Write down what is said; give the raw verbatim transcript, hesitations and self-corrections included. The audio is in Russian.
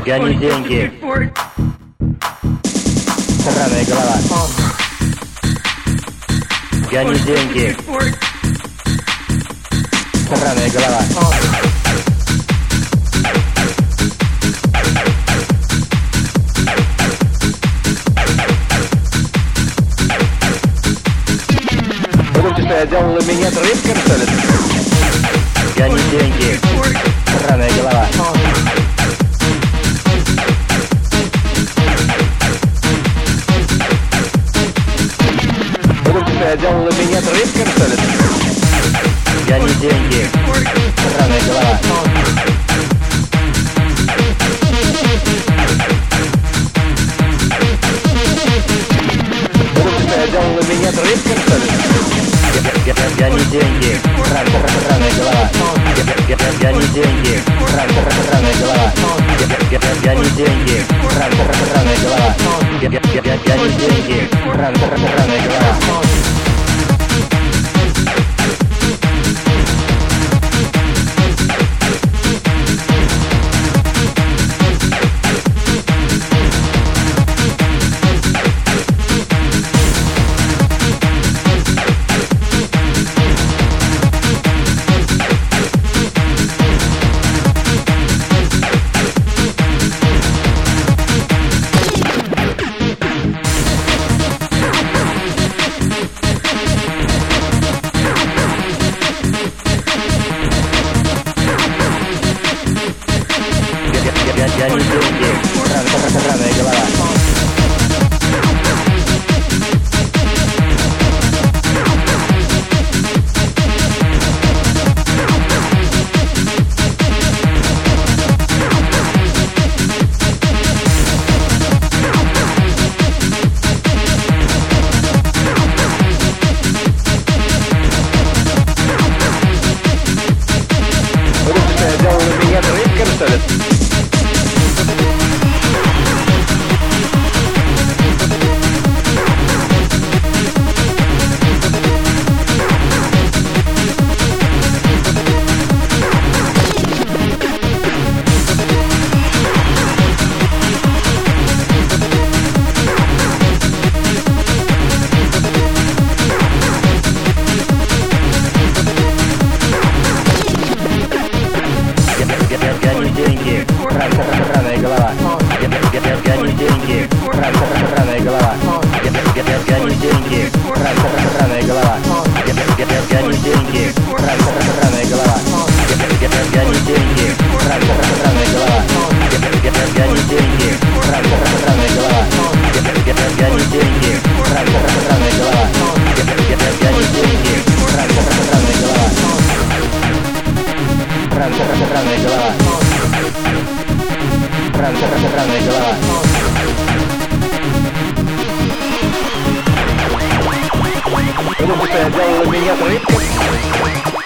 Гони деньги. Сраная голова. Гони деньги. Сраная голова. Думаете, что я делал меня рыбкой, что ли? Гони деньги. Сраная голова. Думаете, что я делал меня рыбкой, что ли? Гони деньги. Сраная голова. Думаете, что я делал меня рыбкой, что ли? Гони деньги. Сраная голова. Гони деньги. Сраная голова. Гони деньги. Сраная голова. Гони деньги. Сраная голова. Гони деньги. Сраная голова. Думаете, что я делал меня рыбкой, что ли? Гони деньги. Сраная голова. Гони деньги. Сраная голова. Гони деньги. Сраная голова. Гони деньги. Сраная голова. Гони деньги. Сраная голова. Гони деньги. Сраная голова. Гони деньги. Сраная голова. Гони деньги. Сраная голова. Сраная голова. Сраная голова. Думаете, что я делал меня рыбкой?